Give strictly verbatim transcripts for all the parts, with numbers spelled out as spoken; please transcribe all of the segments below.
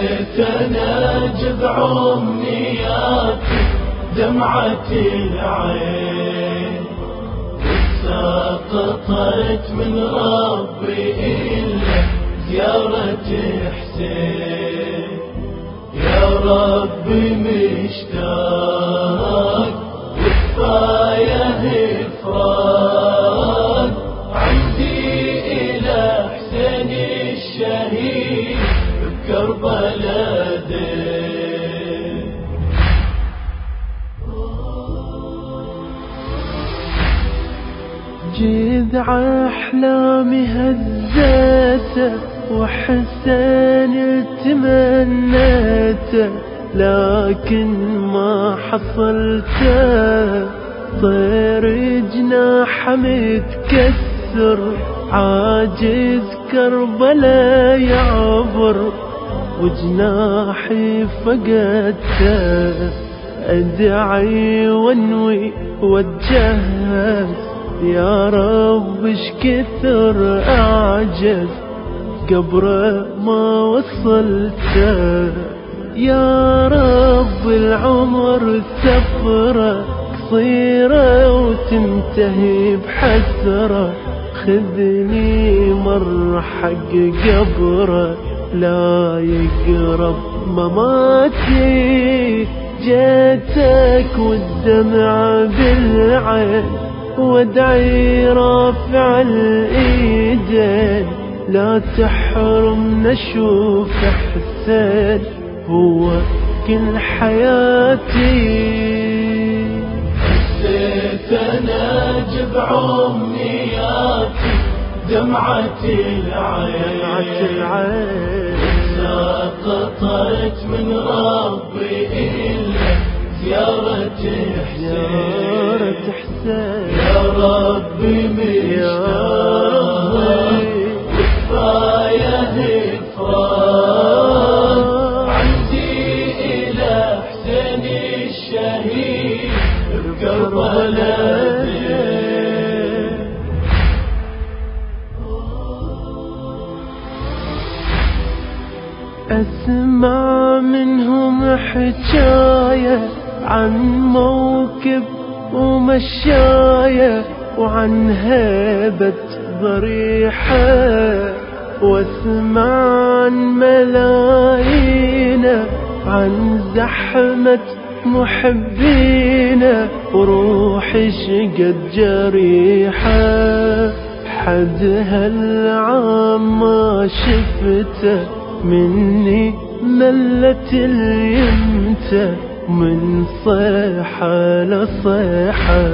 أنا جذع أمنياتي دمعة العين، سقطت من ربي إلا زيارة حسين. يا ربي مشتاق وكفاية إفراق عندي إلى حسين الشهيد بكربلاء دين. جذع أحلامي هزيته وحسين تمنيته، لكن ما حصلته. طير جناح متكسر عاجز كربلاء يعبر، وجناحي فقدته. أدعي وانوي واتجهز، يا رب اش كثر أعجز قبره ما وصلته. يا رب العمر سفرة قصيرة وتنتهي بحسرة، خذني مر حق قبره لا يقرب مماتي. جيتك والدمع بالعين وادعي رافع الايدين، لا تحرم نشوف حسين هو كل حياتي. حسيت أنا جذع أمنياتي دمعة العين، سقطت من ربي إلا زيارة حسين. يا ربي مشتاق وكفاية إفراق عندي إلى حسين الشهيد بكربلاء دين. أسمع منهم حكاية عن موكب ومشاية، وعن هيبة ضريحة، واسمع عن ملايين، عن زحمة محبين، وروحي شقد جريحة. حد هالعام ما شفته مني ملت اليمته، من صيحة لصيحة.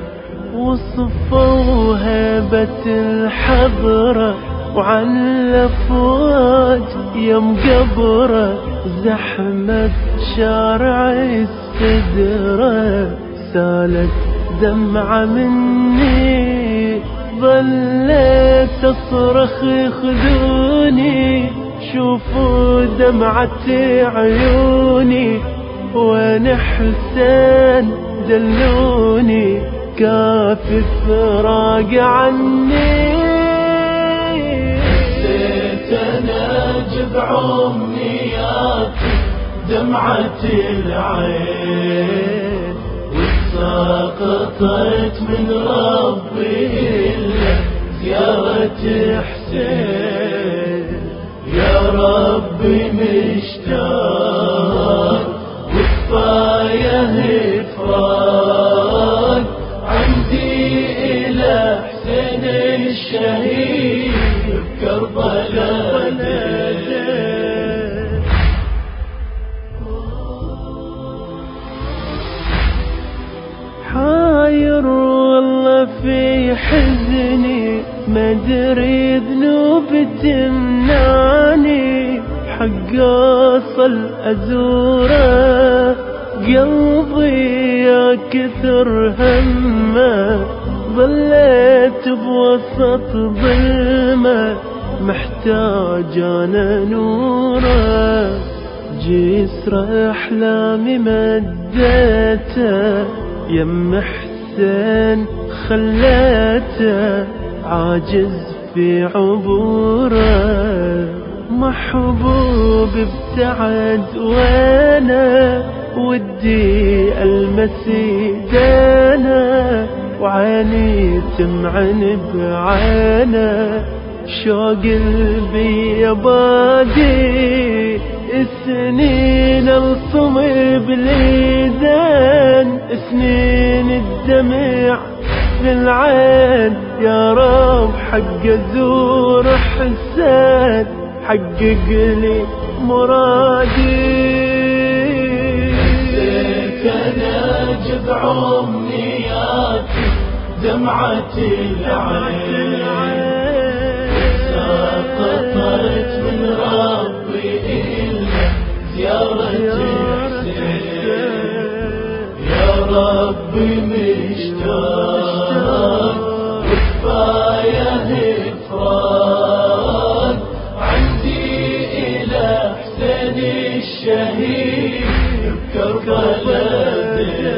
وصفوا هيبة الحضرة وعن الأفواج يم قبره، زحمة شارع السدرة سالت دمعة مني. ظليت أصرخ خذوني، شوفوا دمعة عيوني، وين حسين دلوني، كافي فراق عني. حسيت أنا جذع أمنياتي دمعة العين، وسقطت من ربي إلا زيارة حسين. يا ربي مشتاق وكفاية إفراق عندي إلى حسين الشهيد بكربلاء دين. حاير والله في حزني، مدري ذنوب تمنعني، حق أصل أزوره قلبي يا كثر همه. ظليت بوسط ظلمه محتاج أنا نوره، جسر أحلامي مديته يم حسين خليته، عاجز في عبوره. ما محبوب ابتعد وانا ودي المس ايدينا، وعانيت معن بعانا شوق قلبي يا باقي سنين الصم بالايدين، سنين الدمع في العين. يا رب حق ازور حسين، حقق لي مرادي. انا جذع امنياتي دمعة العين، سقطت من ربي إلا زيارة الحسين. يا ربي مشتاق وكفاية إفراد عندي إلى حسين الشهيد بكربلاء.